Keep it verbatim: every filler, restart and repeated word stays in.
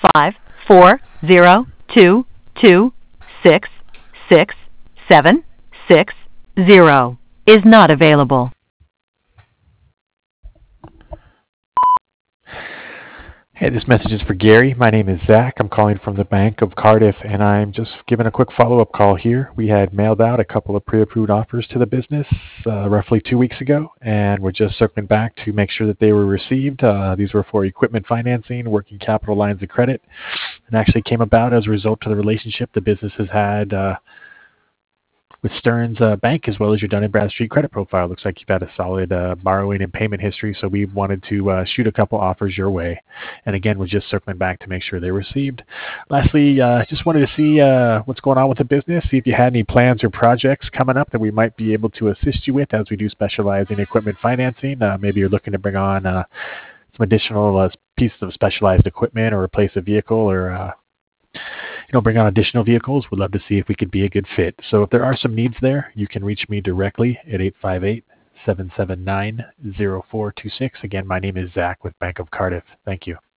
five four zero two two six six seven six zero is not available. Hey, this message is for Gary. My name is Zach. I'm calling from the Bank of Cardiff, and I'm just giving a quick follow-up call here. We had mailed out a couple of pre-approved offers to the business uh, roughly two weeks ago, and we're just circling back to make sure that they were received. Uh, these were for equipment financing, working capital lines of credit, and actually came about as a result of the relationship the business has had uh, with Stearns uh, Bank, as well as your Dun and Bradstreet credit profile. Looks like you've had a solid uh, borrowing and payment history, so we wanted to uh, shoot a couple offers your way. And again, we're just circling back to make sure they received. Lastly, uh, just wanted to see uh, what's going on with the business, see if you had any plans or projects coming up that we might be able to assist you with, as we do specialize in equipment financing. Uh, maybe you're looking to bring on uh, some additional uh, pieces of specialized equipment, or replace a vehicle, or uh, you know, bring on additional vehicles. We'd love to see if we could be a good fit. So if there are some needs there, you can reach me directly at eight five eight, seven seven nine, zero four two six. Again, my name is Zach with Bank of Cardiff. Thank you.